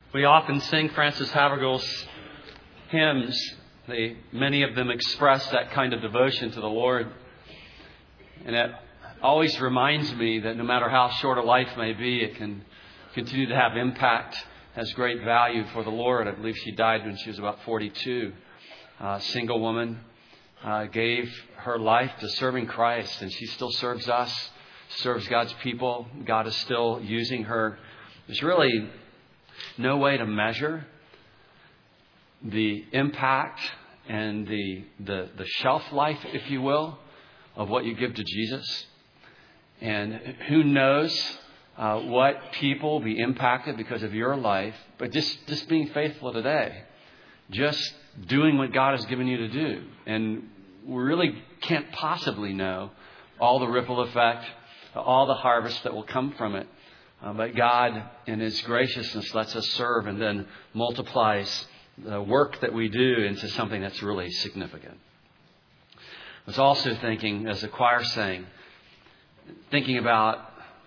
We often sing Francis Havergal's hymns. Many of them express that kind of devotion to the Lord. And it always reminds me that no matter how short a life may be, it can continue to have impact, has great value for the Lord. I believe she died when she was about 42. A single woman gave her life to serving Christ, and she still serves us, serves God's people. God is still using her. There's really no way to measure the impact and the shelf life, if you will, of what you give to Jesus. And who knows what people will be impacted because of your life. But just being faithful today. Just doing what God has given you to do. And we really can't possibly know all the ripple effect, all the harvest that will come from it. But God, in His graciousness, lets us serve and then multiplies the work that we do into something that's really significant. I was also thinking, as the choir sang, thinking about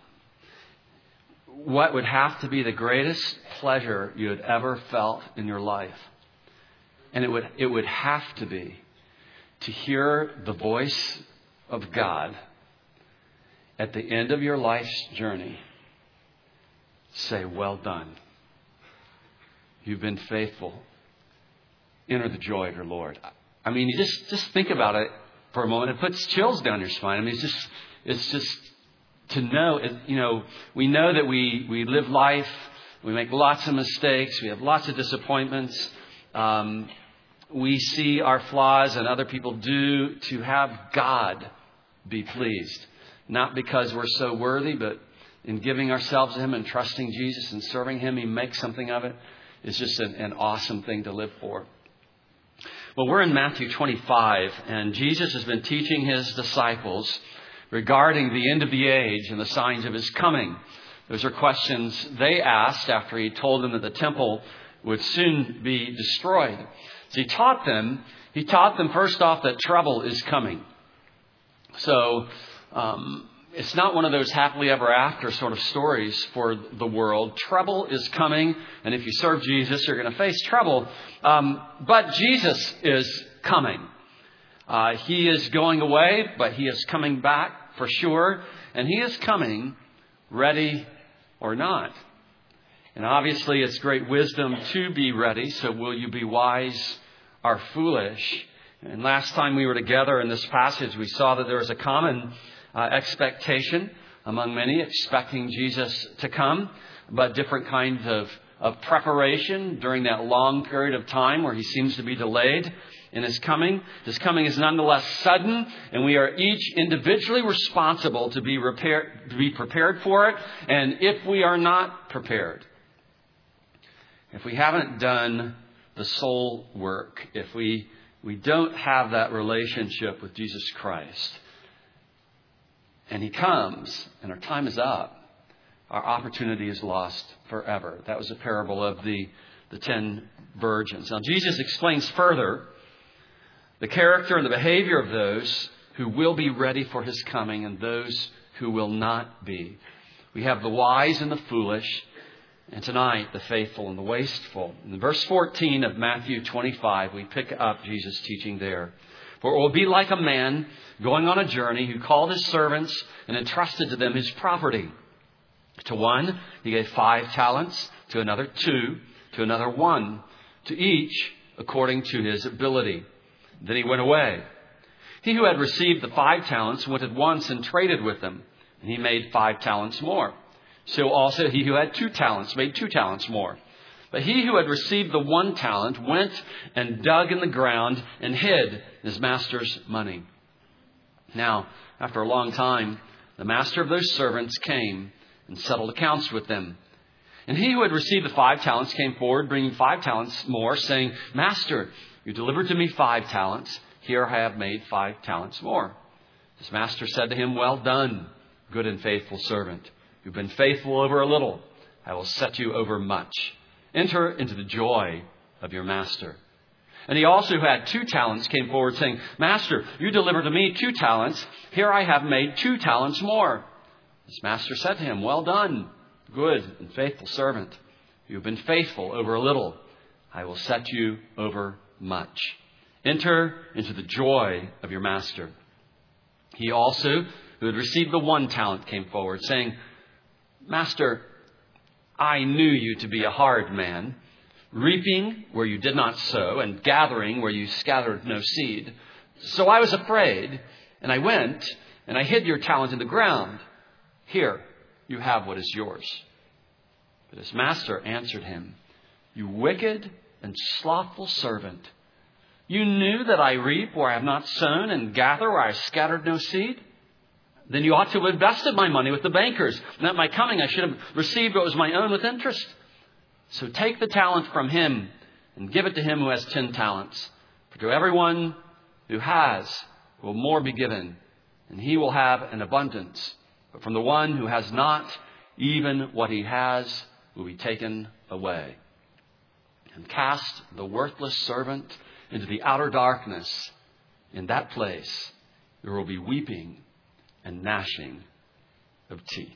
what would have to be the greatest pleasure you had ever felt in your life. And it would have to be to hear the voice of God at the end of your life's journey say, "Well done. You've been faithful. Enter the joy of your Lord." I mean, you just think about it for a moment. It puts chills down your spine. I mean, it's just to know, we know that we live life. We make lots of mistakes. We have lots of disappointments. We see our flaws and other people do, to have God be pleased. Not because we're so worthy, but in giving ourselves to Him and trusting Jesus and serving Him, He makes something of it. It's just an awesome thing to live for. Well, we're in Matthew 25, and Jesus has been teaching His disciples regarding the end of the age and the signs of His coming. Those are questions they asked after He told them that the temple would soon be destroyed. So He taught them first off that trouble is coming. So it's not one of those happily ever after sort of stories for the world. Trouble is coming, and if you serve Jesus, you're going to face trouble. But Jesus is coming. He is going away, but He is coming back for sure. And He is coming ready or not. And obviously it's great wisdom to be ready. So will you be wise or foolish? And last time we were together in this passage, we saw that there was a common expectation among many, expecting Jesus to come, but different kinds of preparation during that long period of time where He seems to be delayed in His coming. His coming is nonetheless sudden, and we are each individually responsible to be prepared for it. And if we are not prepared, if we haven't done the soul work, if we don't have that relationship with Jesus Christ, and He comes and our time is up, our opportunity is lost forever. That was a parable of the 10 virgins. Now, Jesus explains further the character and the behavior of those who will be ready for His coming and those who will not be. We have the wise and the foolish, and tonight the faithful and the wasteful. In verse 14 of Matthew 25, we pick up Jesus' teaching there. For it will be like a man going on a journey who called his servants and entrusted to them his property. To one, he gave 5 talents, to another 2, to another 1, to each according to his ability. Then he went away. He who had received the 5 talents went at once and traded with them, and he made 5 talents more. So also he who had 2 talents made 2 talents more. But he who had received the 1 talent went and dug in the ground and hid his master's money. Now, after a long time, the master of those servants came and settled accounts with them. And he who had received the 5 talents came forward, bringing 5 talents more, saying, "Master, you delivered to me 5 talents. Here I have made 5 talents more." His master said to him, "Well done, good and faithful servant. You've been faithful over a little. I will set you over much. Enter into the joy of your master." And he also who had 2 talents came forward saying, "Master, you delivered to me 2 talents. Here I have made 2 talents more." His master said to him, "Well done, good and faithful servant. You have been faithful over a little. I will set you over much. Enter into the joy of your master. He also, who had received the 1 talent, came forward, saying, Master, I knew you to be a hard man, reaping where you did not sow, and gathering where you scattered no seed. So I was afraid, and I went, and I hid your talent in the ground. Here, you have what is yours. But his master answered him, You wicked and slothful servant, you knew that I reap where I have not sown and gather where I scattered no seed? Then you ought to have invested my money with the bankers, and at my coming I should have received what was my own with interest. So take the talent from him and give it to him who has 10 talents. For to everyone who has will more be given, and he will have an abundance. But from the one who has not, even what he has will be taken away. And cast the worthless servant into the outer darkness. In that place there will be weeping and gnashing of teeth.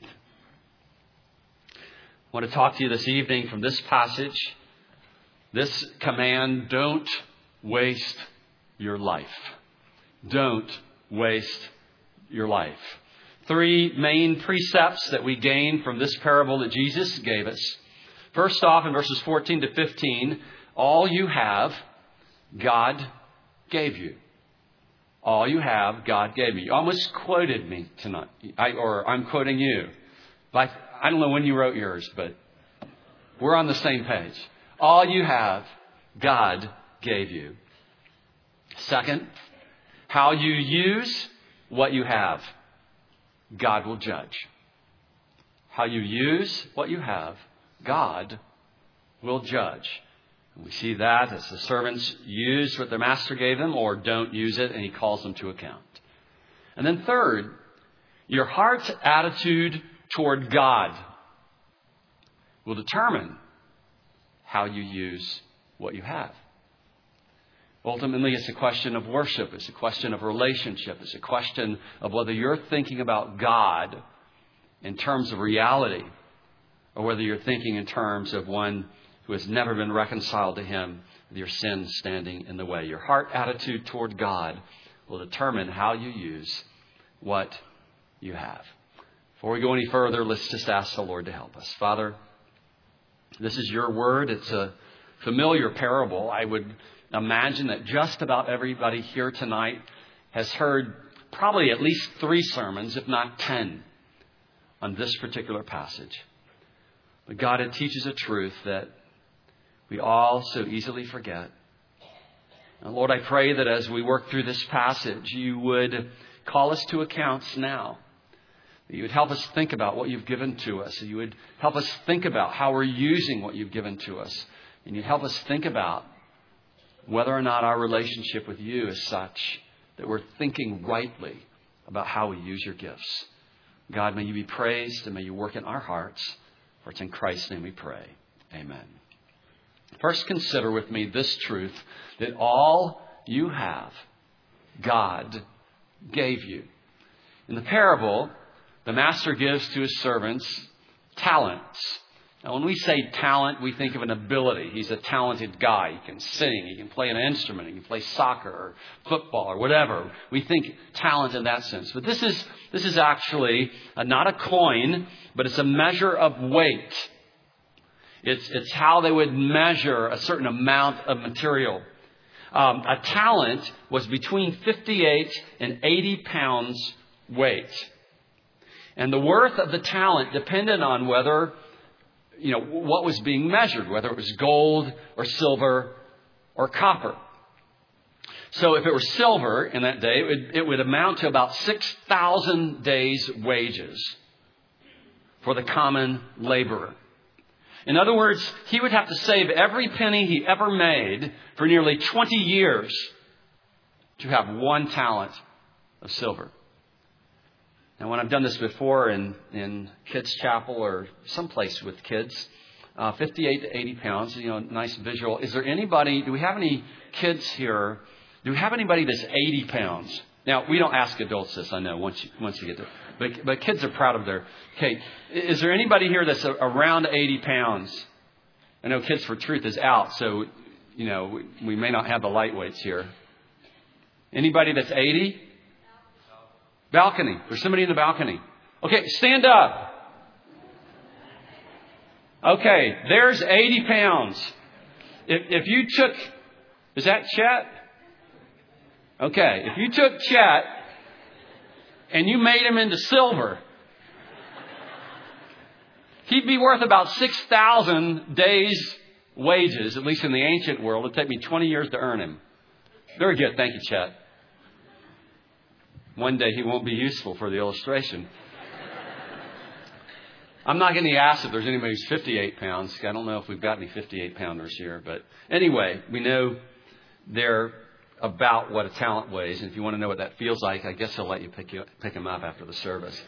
I want to talk to you this evening from this passage. This command, don't waste your life. Don't waste your life. 3 main precepts that we gain from this parable that Jesus gave us. First off, in verses 14 to 15, all you have, God gave you. All you have, God gave you. You almost quoted me tonight, or I'm quoting you. Like, I don't know when you wrote yours, but we're on the same page. All you have, God gave you. Second, how you use what you have, God will judge. How you use what you have, God will judge. And we see that as the servants use what their master gave them or don't use it, and he calls them to account. And then third, your heart's attitude toward God will determine how you use what you have. Ultimately, it's a question of worship. It's a question of relationship. It's a question of whether you're thinking about God in terms of reality or whether you're thinking in terms of one who has never been reconciled to him with your sins standing in the way. Your heart attitude toward God will determine how you use what you have. Before we go any further, let's just ask the Lord to help us. Father, this is your word. It's a familiar parable. I would imagine that just about everybody here tonight has heard probably at least 3 sermons, if not 10, on this particular passage. But God, it teaches a truth that we all so easily forget. And Lord, I pray that as we work through this passage, you would call us to accounts now. That you would help us think about what you've given to us. That you would help us think about how we're using what you've given to us. And you'd help us think about whether or not our relationship with you is such that we're thinking rightly about how we use your gifts. God, may you be praised and may you work in our hearts. For it's in Christ's name we pray. Amen. First, consider with me this truth, that all you have, God gave you. In the parable, the master gives to his servants talents. Now, when we say talent, we think of an ability. He's a talented guy. He can sing. He can play an instrument. He can play soccer or football or whatever. We think talent in that sense. But this is actually not a coin, but it's a measure of weight. It's how they would measure a certain amount of material. A talent was between 58 and 80 pounds weight. And the worth of the talent depended on whether, what was being measured, whether it was gold or silver or copper. So if it were silver in that day, it would amount to about 6,000 days' wages for the common laborer. In other words, he would have to save every penny he ever made for nearly 20 years to have 1 talent of silver. Now, when I've done this before in kids' chapel or someplace with kids, 58 to 80 pounds, nice visual. Is there anybody, do we have any kids here? Do we have anybody that's 80 pounds? Now, we don't ask adults this, I know, once you get there. But kids are proud of their... Okay, is there anybody here that's around 80 pounds? I know Kids for Truth is out, so, we may not have the lightweights here. Anybody that's 80? Balcony. There's somebody in the balcony. Okay, stand up. Okay, there's 80 pounds. If you took... Is that Chet? Okay, if you took Chet and you made him into silver, he'd be worth about 6,000 days' wages, at least in the ancient world. It'd take me 20 years to earn him. Very good. Thank you, Chet. One day he won't be useful for the illustration. I'm not going to ask if there's anybody who's 58 pounds. I don't know if we've got any 58-pounders here. But anyway, we know they're about what a talent weighs. And if you want to know what that feels like, I guess he'll let you pick him up after the service.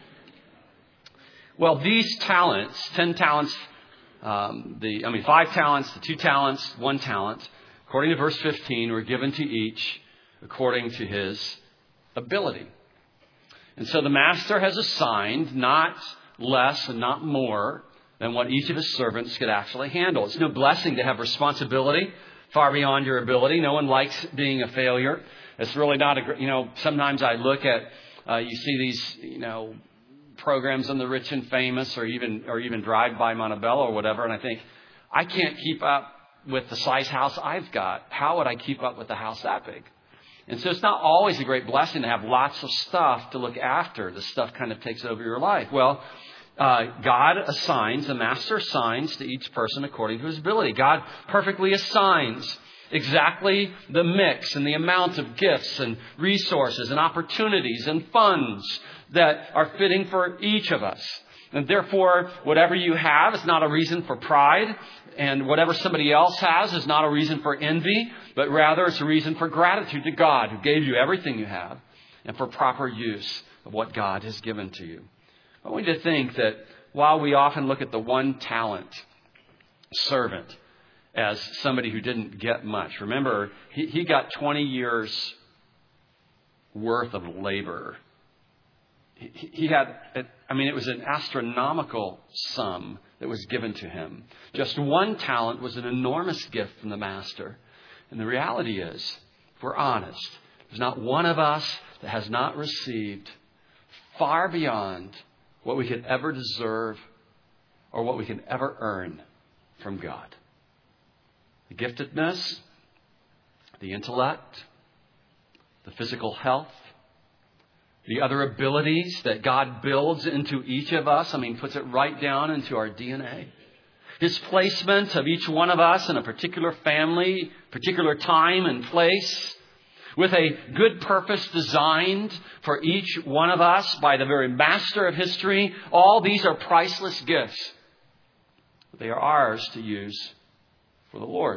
Well, these talents, 10 talents, 5 talents, the 2 talents, 1 talent, according to verse 15, were given to each according to his ability. And so the master has assigned not less and not more than what each of his servants could actually handle. It's no blessing to have responsibility far beyond your ability. No one likes being a failure. It's really not sometimes I look at, you see these, programs on the rich and famous or even Drive by Montebello or whatever. And I think, I can't keep up with the size house I've got. How would I keep up with the house that big? And so it's not always a great blessing to have lots of stuff to look after. The stuff kind of takes over your life. Well, God assigns, the master assigns to each person according to his ability. God perfectly assigns exactly the mix and the amount of gifts and resources and opportunities and funds that are fitting for each of us. And therefore, whatever you have is not a reason for pride. And whatever somebody else has is not a reason for envy, but rather it's a reason for gratitude to God who gave you everything you have and for proper use of what God has given to you. I want you to think that while we often look at the 1 talent servant as somebody who didn't get much, remember, he got 20 years worth of labor. He had, it was an astronomical sum that was given to him. Just 1 talent was an enormous gift from the master. And the reality is, if we're honest, there's not one of us that has not received far beyond what we could ever deserve or what we can ever earn from God. The giftedness, the intellect, the physical health, the other abilities that God builds into each of us, puts it right down into our DNA. His placement of each one of us in a particular family, particular time and place, with a good purpose designed for each one of us by the very master of history. All these are priceless gifts. They are ours to use for the Lord.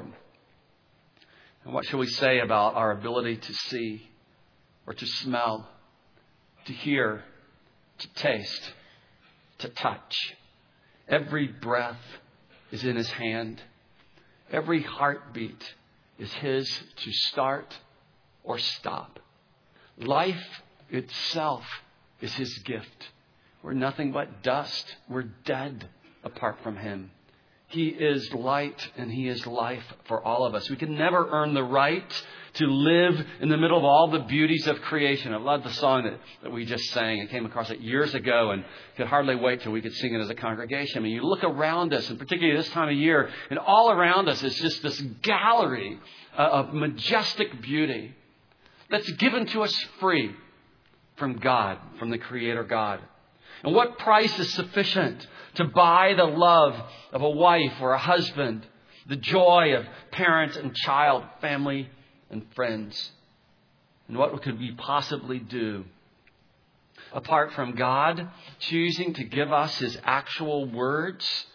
And what shall we say about our ability to see or to smell, to hear, to taste, to touch? Every breath is in his hand. Every heartbeat is his to start or stop. Life itself is his gift. We're nothing but dust. We're dead apart from him. He is light and he is life for all of us. We can never earn the right to live in the middle of all the beauties of creation. I love the song that we just sang. I came across it years ago and could hardly wait till we could sing it as a congregation. You look around us, and particularly this time of year, and all around us is just this gallery of majestic beauty that's given to us free from God, from the Creator God. And what price is sufficient to buy the love of a wife or a husband, the joy of parent and child, family and friends? And what could we possibly do apart from God choosing to give us his actual words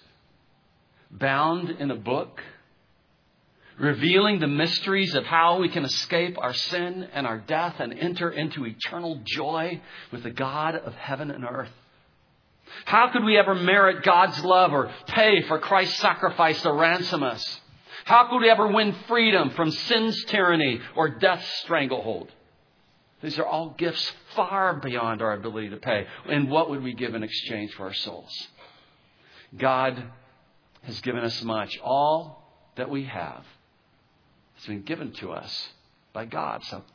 bound in a book, revealing the mysteries of how we can escape our sin and our death and enter into eternal joy with the God of heaven and earth? How could we ever merit God's love or pay for Christ's sacrifice to ransom us? How could we ever win freedom from sin's tyranny or death's stranglehold? These are all gifts far beyond our ability to pay. And what would we give in exchange for our souls? God has given us much. All that we have has been given to us by God. It's a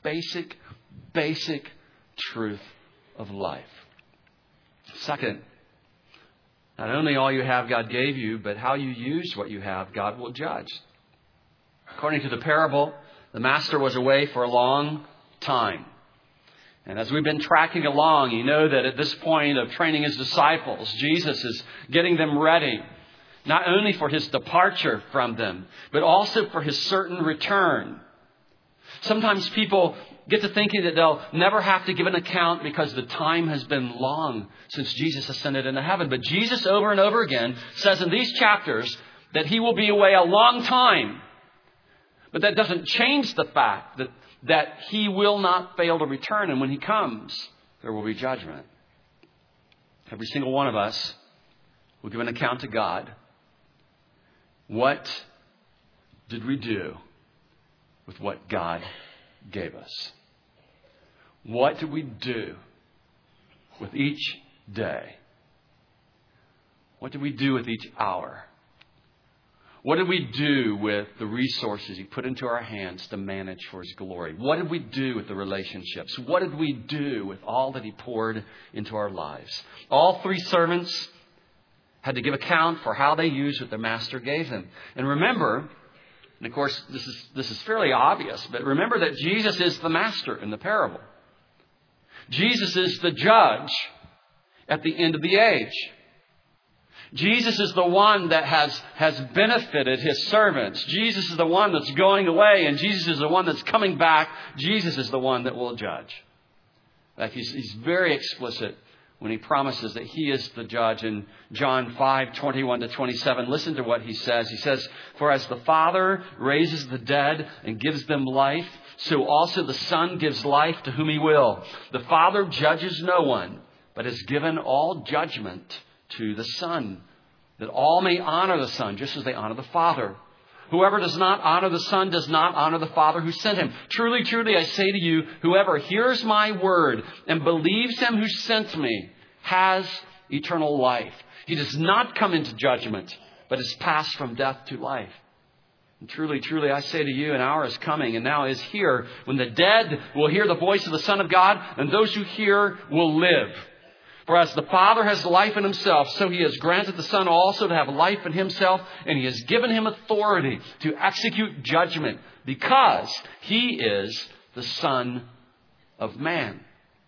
basic truth of life. Second, not only all you have God gave you, but how you use what you have, God will judge. According to the parable, the master was away for a long time. And as we've been tracking along, you know that at this point of training his disciples, Jesus is getting them ready, not only for his departure from them, but also for his certain return. Sometimes people get to thinking that they'll never have to give an account because the time has been long since Jesus ascended into heaven. But Jesus over and over again says in these chapters that he will be away a long time. But that doesn't change the fact that he will not fail to return. And when he comes, there will be judgment. Every single one of us will give an account to God. What did we do with what God gave us? What did we do with each day? What did we do with each hour? What did we do with the resources he put into our hands to manage for his glory? What did we do with the relationships? What did we do with all that he poured into our lives? All three servants had to give account for how they used what their master gave them. And remember, and of course this is fairly obvious, but remember that Jesus is the master in the parable. Jesus is the judge at the end of the age. Jesus is the one that has benefited his servants. Jesus is the one that's going away, and Jesus is the one that's coming back. Jesus is the one that will judge. In fact, he's very explicit when he promises that he is the judge. In John 5:21-27, listen to what he says. He says, "For as the Father raises the dead and gives them life, so also the Son gives life to whom he will. The Father judges no one, but has given all judgment to the Son, that all may honor the Son, just as they honor the Father. Whoever does not honor the Son does not honor the Father who sent him. Truly, truly, I say to you, whoever hears my word and believes him who sent me has eternal life. He does not come into judgment, but is passed from death to life. And truly, truly, I say to you, an hour is coming and now is here when the dead will hear the voice of the Son of God, and those who hear will live. For as the Father has life in himself, so he has granted the Son also to have life in himself, and he has given him authority to execute judgment, because he is the Son of Man."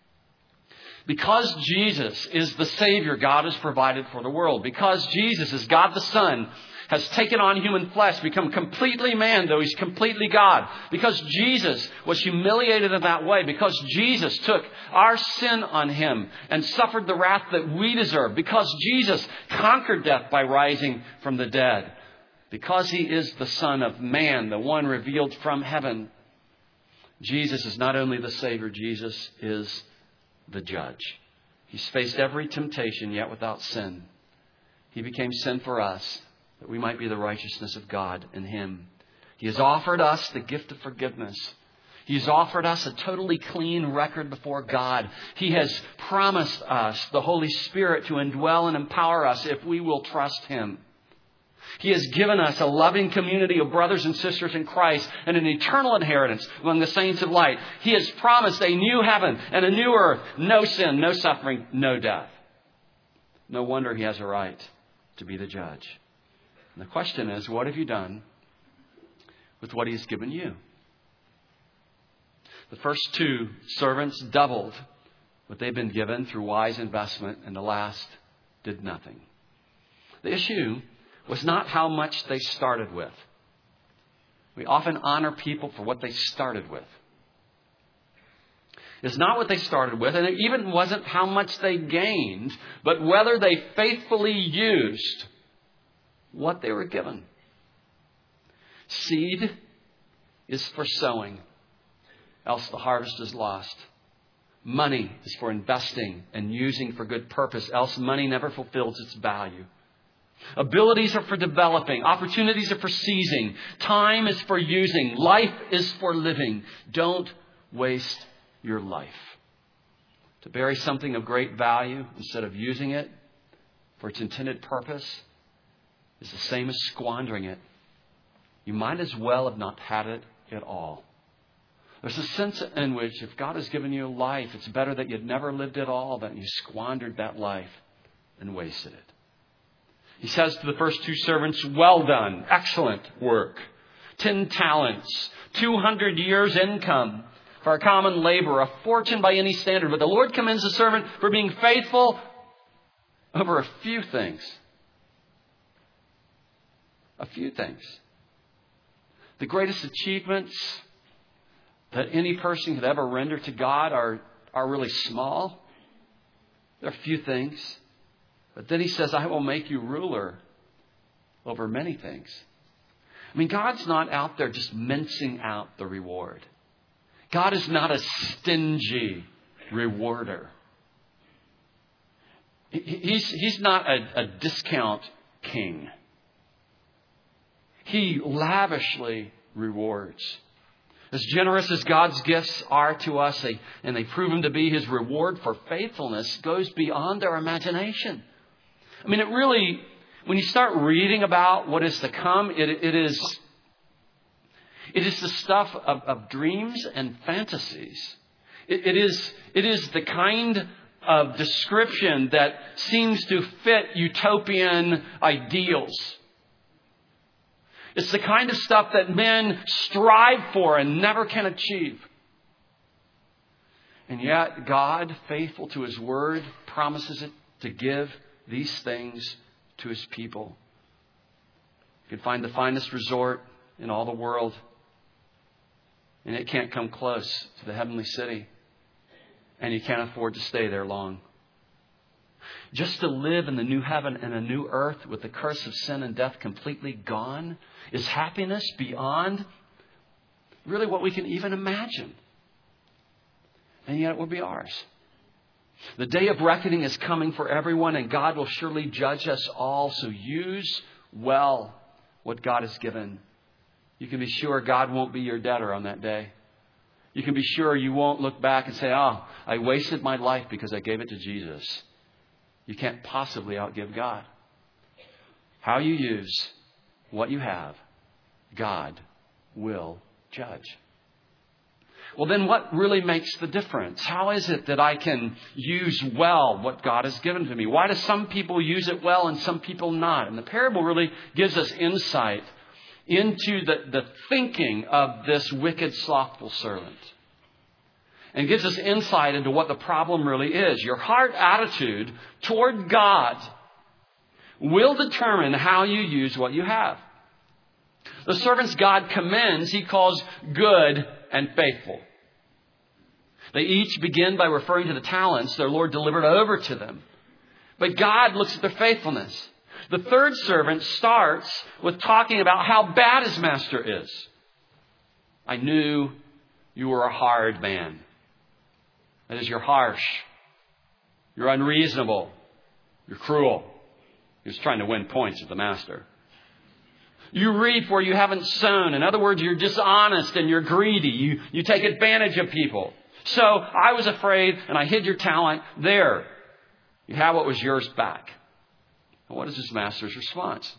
Because Jesus is the Savior God has provided for the world, because Jesus is God the Son, has taken on human flesh, become completely man, though he's completely God. Because Jesus was humiliated in that way. Because Jesus took our sin on him and suffered the wrath that we deserve. Because Jesus conquered death by rising from the dead. Because he is the Son of Man, the one revealed from heaven. Jesus is not only the Savior, Jesus is the Judge. He's faced every temptation, yet without sin. He became sin for us, that we might be the righteousness of God in him. He has offered us the gift of forgiveness. He's offered us a totally clean record before God. He has promised us the Holy Spirit to indwell and empower us if we will trust him. He has given us a loving community of brothers and sisters in Christ and an eternal inheritance among the saints of light. He has promised a new heaven and a new earth, no sin, no suffering, no death. No wonder he has a right to be the judge. And the question is, what have you done with what he's given you? The first two servants doubled what they'd been given through wise investment, and the last did nothing. The issue was not how much they started with. We often honor people for what they started with. It's not what they started with, and it even wasn't how much they gained, but whether they faithfully used what they were given. Seed is for sowing, else the harvest is lost. Money is for investing and using for good purpose, else money never fulfills its value. Abilities are for developing. Opportunities are for seizing. Time is for using. Life is for living. Don't waste your life. To bury something of great value instead of using it for its intended purpose is the same as squandering it. You might as well have not had it at all. There's a sense in which if God has given you life, it's better that you'd never lived at all than you squandered that life and wasted it. He says to the first two servants, well done, excellent work. 10 talents, 200 years income for a common labor, a fortune by any standard. But the Lord commends the servant for being faithful over a few things. A few things. The greatest achievements that any person could ever render to God are really small. There are few things. But then he says, I will make you ruler over many things. I mean, God's not out there just mincing out the reward. God is not a stingy rewarder. He's not a discount king. He lavishly rewards. As generous as God's gifts are to us, and they prove Him to be His reward for faithfulness, goes beyond our imagination. I mean, it really, when you start reading about what is to come, it is the stuff of dreams and fantasies. It is the kind of description that seems to fit utopian ideals. It's the kind of stuff that men strive for and never can achieve. And yet God, faithful to His word, promises it to give these things to His people. You can find the finest resort in all the world, and it can't come close to the heavenly city. And you can't afford to stay there long. Just to live in the new heaven and a new earth with the curse of sin and death completely gone is happiness beyond really what we can even imagine. And yet it will be ours. The day of reckoning is coming for everyone, and God will surely judge us all. So use well what God has given. You can be sure God won't be your debtor on that day. You can be sure you won't look back and say, oh, I wasted my life because I gave it to Jesus. You can't possibly outgive God. How you use what you have, God will judge. Well, then what really makes the difference? How is it that I can use well what God has given to me? Why do some people use it well and some people not? And the parable really gives us insight into the thinking of this wicked, slothful servant. And gives us insight into what the problem really is. Your heart attitude toward God will determine how you use what you have. The servants God commends, He calls good and faithful. They each begin by referring to the talents their Lord delivered over to them. But God looks at their faithfulness. The third servant starts with talking about how bad his master is. I knew you were a hard man. That is, you're harsh. You're unreasonable. You're cruel. He was trying to win points with the master. You reap where you haven't sown. In other words, you're dishonest and you're greedy. You take advantage of people. So I was afraid and I hid your talent there. You have what was yours back. And what is his master's response?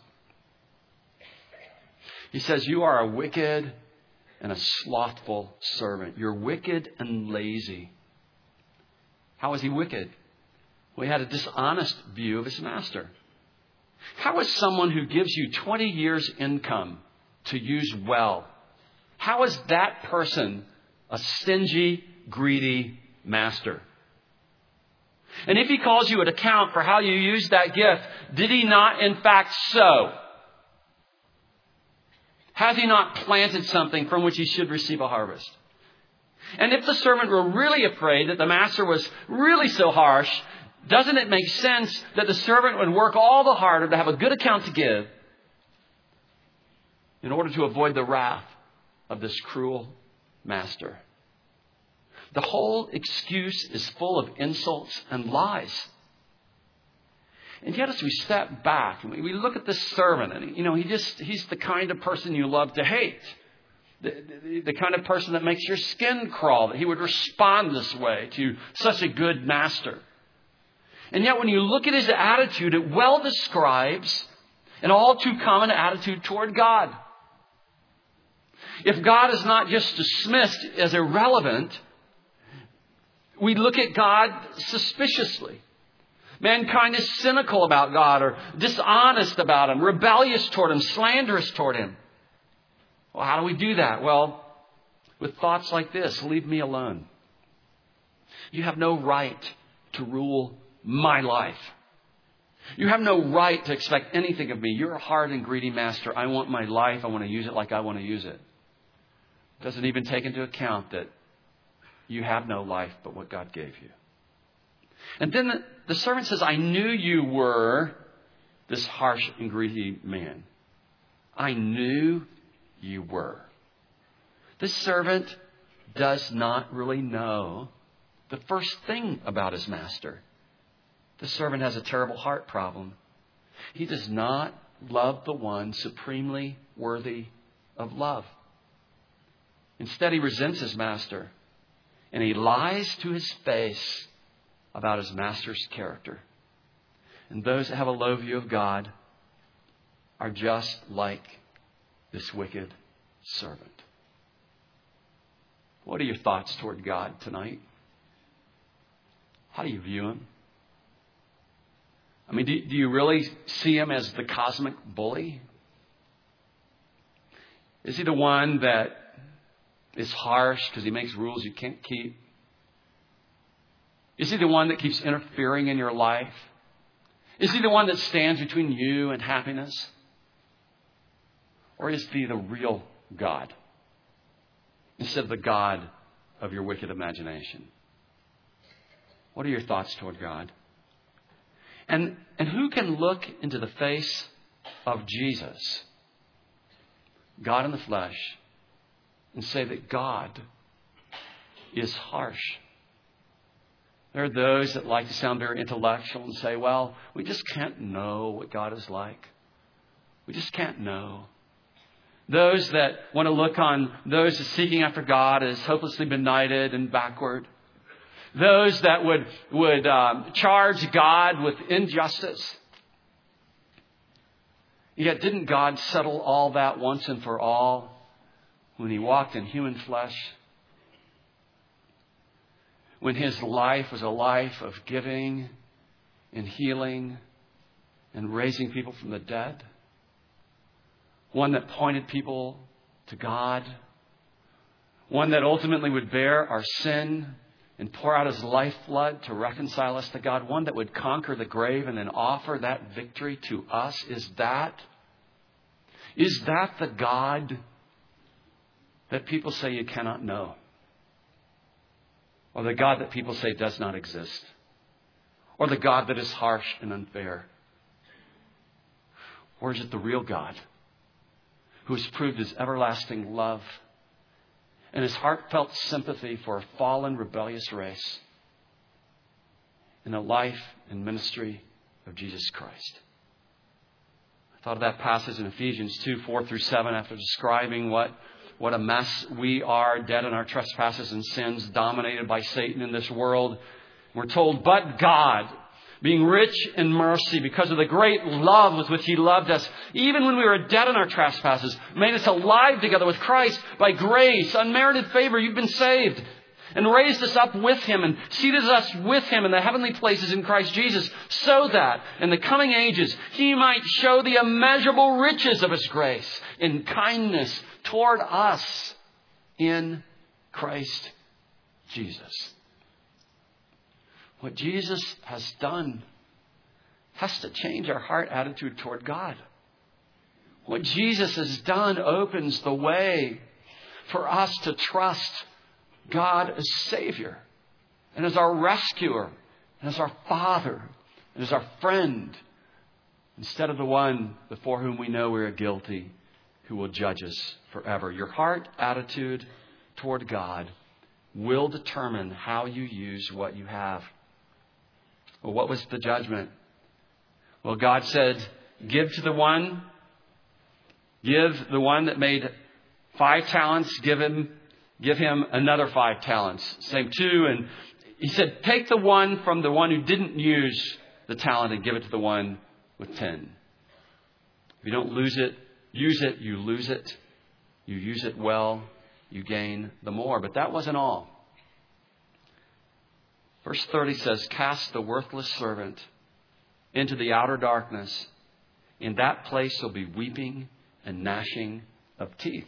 He says, you are a wicked and a slothful servant. You're wicked and lazy. How is he wicked? Well, he had a dishonest view of his master. How is someone who gives you 20 years' income to use well? How is that person a stingy, greedy master? And if he calls you at account for how you use that gift, did he not in fact sow? Has he not planted something from which he should receive a harvest? And if the servant were really afraid that the master was really so harsh, doesn't it make sense that the servant would work all the harder to have a good account to give in order to avoid the wrath of this cruel master? The whole excuse is full of insults and lies. And yet as we step back and we look at this servant, and he's the kind of person you love to hate. The kind of person that makes your skin crawl, that he would respond this way to such a good master. And yet when you look at his attitude, it well describes An all too common attitude toward God. If God is not just dismissed as irrelevant, we look at God suspiciously. Mankind is cynical about God or dishonest about Him, rebellious toward Him, slanderous toward Him. Well, how do we do that? Well, with thoughts like this: leave me alone. You have no right to rule my life. You have no right to expect anything of me. You're a hard and greedy master. I want my life. I want to use it like I want to use it. It doesn't even take into account that you have no life but what God gave you. And then the servant says, I knew you were this harsh and greedy man. I knew you were. This servant does not really know the first thing about his master. The servant has a terrible heart problem. He does not love the one supremely worthy of love. Instead, he resents his master. And he lies to his face about his master's character. And those that have a low view of God are just like this wicked servant. What are your thoughts toward God tonight? How do you view Him? I mean, do you really see Him as the cosmic bully? Is He the one that is harsh because He makes rules you can't keep? Is He the one that keeps interfering in your life? Is He the one that stands between you and happiness? Or is He the real God instead of the God of your wicked imagination? What are your thoughts toward God? And who can look into the face of Jesus, God in the flesh, and say that God is harsh? There are those that like to sound very intellectual and say, well, we just can't know what God is like. We just can't know. Those that want to look on those seeking after God as hopelessly benighted and backward. Those that would charge God with injustice. Yet didn't God settle all that once and for all when He walked in human flesh? When His life was a life of giving and healing and raising people from the dead? One that pointed people to God? One that ultimately would bear our sin and pour out His lifeblood to reconcile us to God? One that would conquer the grave and then offer that victory to us? Is that the God that people say you cannot know? Or the God that people say does not exist? Or the God that is harsh and unfair? Or is it the real God who has proved His everlasting love and His heartfelt sympathy for a fallen, rebellious race in the life and ministry of Jesus Christ? I thought of that passage in Ephesians 2:4-7 after describing what a mess we are, dead in our trespasses and sins, dominated by Satan in this world. We're told, but God, being rich in mercy because of the great love with which He loved us, even when we were dead in our trespasses, made us alive together with Christ. By grace, unmerited favor, you've been saved. And raised us up with Him and seated us with Him in the heavenly places in Christ Jesus, so that in the coming ages He might show the immeasurable riches of His grace in kindness toward us in Christ Jesus. What Jesus has done has to change our heart attitude toward God. What Jesus has done opens the way for us to trust God as Savior and as our rescuer and as our Father and as our friend, instead of the one before whom we know we are guilty, who will judge us forever. Your heart attitude toward God will determine how you use what you have. Well, what was the judgment? Well, God said, give the one that made 5 talents, give him another 5 talents. Same 2. And He said, take the one from the one who didn't use the talent and give it to the one with 10. If you don't use it, you lose it. You use it well, you gain the more. But that wasn't all. Verse 30 says, cast the worthless servant into the outer darkness. In that place there'll be weeping and gnashing of teeth.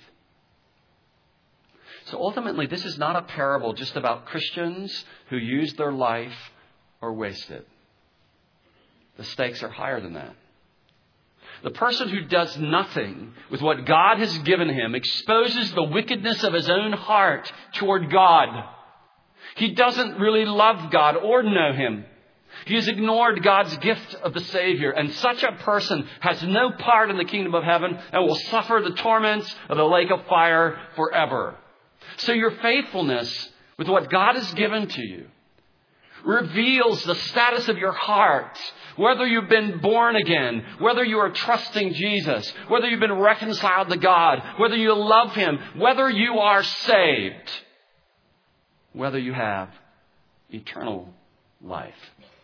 So ultimately, this is not a parable just about Christians who use their life or waste it. The stakes are higher than that. The person who does nothing with what God has given him exposes the wickedness of his own heart toward God. He doesn't really love God or know Him. He has ignored God's gift of the Savior. And such a person has no part in the kingdom of heaven and will suffer the torments of the lake of fire forever. So your faithfulness with what God has given to you reveals the status of your heart. Whether you've been born again, whether you are trusting Jesus, whether you've been reconciled to God, whether you love Him, whether you are saved, whether you have eternal life.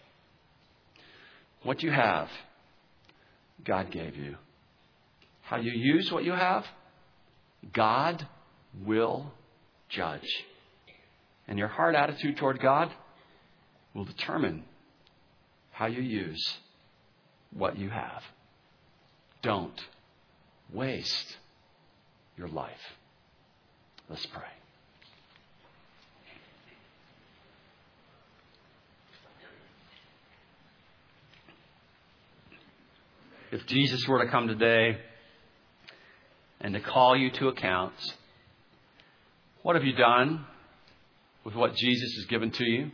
What you have, God gave you. How you use what you have, God will judge. And your heart attitude toward God will determine how you use what you have. Don't waste your life. Let's pray. If Jesus were to come today and to call you to account, what have you done with what Jesus has given to you?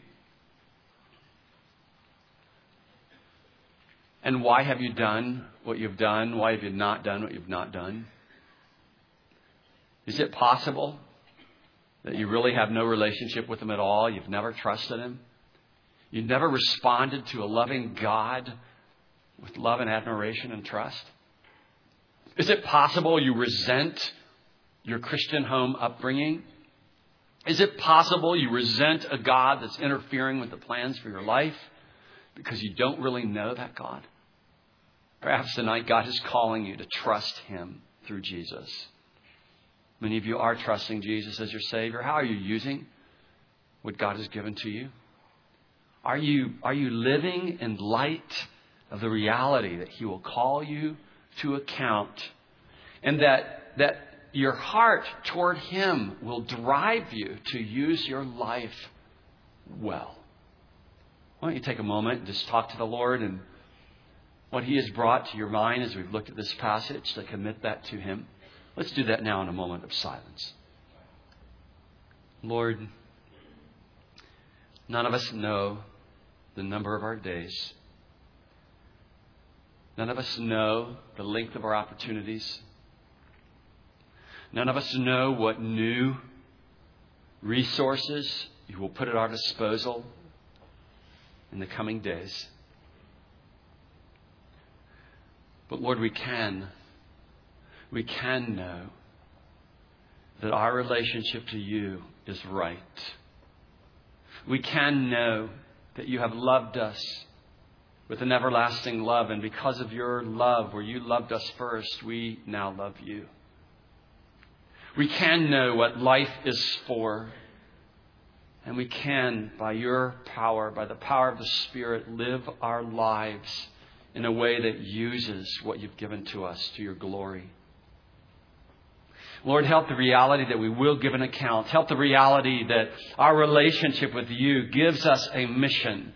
And why have you done what you've done? Why have you not done what you've not done? Is it possible that you really have no relationship with Him at all? You've never trusted Him? You've never responded to a loving God with love and admiration and trust? Is it possible you resent your Christian home upbringing? Is it possible you resent a God that's interfering with the plans for your life because you don't really know that God? Perhaps tonight God is calling you to trust Him through Jesus. Many of you are trusting Jesus as your Savior. How are you using what God has given to you? Are you living in light of the reality that He will call you to account, and that your heart toward Him will drive you to use your life well? Why don't you take a moment and just talk to the Lord and what He has brought to your mind as we've looked at this passage, to commit that to Him. Let's do that now in a moment of silence. Lord, none of us know the number of our days. None of us know the length of our opportunities. None of us know what new resources You will put at our disposal in the coming days. But Lord, we can know that our relationship to You is right. We can know that You have loved us with an everlasting love. And because of Your love, where You loved us first, we now love You. We can know what life is for. And we can, by Your power, by the power of the Spirit, live our lives in a way that uses what You've given to us to Your glory. Lord, help the reality that we will give an account. Help the reality that our relationship with You gives us a mission.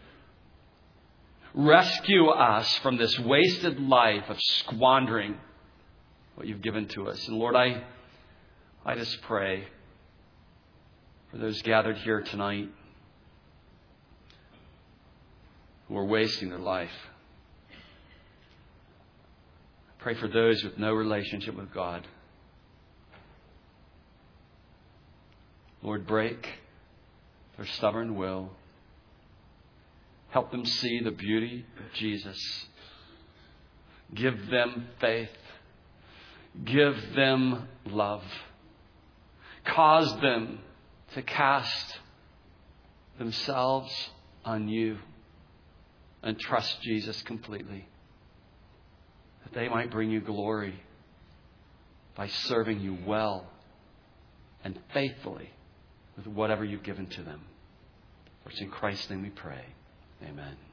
Rescue us from this wasted life of squandering what You've given to us. And Lord, I just pray for those gathered here tonight who are wasting their life. I pray for those with no relationship with God. Lord, break their stubborn will. Help them see the beauty of Jesus. Give them faith. Give them love. Cause them to cast themselves on You and trust Jesus completely. that they might bring you glory by serving you well and faithfully with whatever you've given to them. For it's in Christ's name we pray. Amen.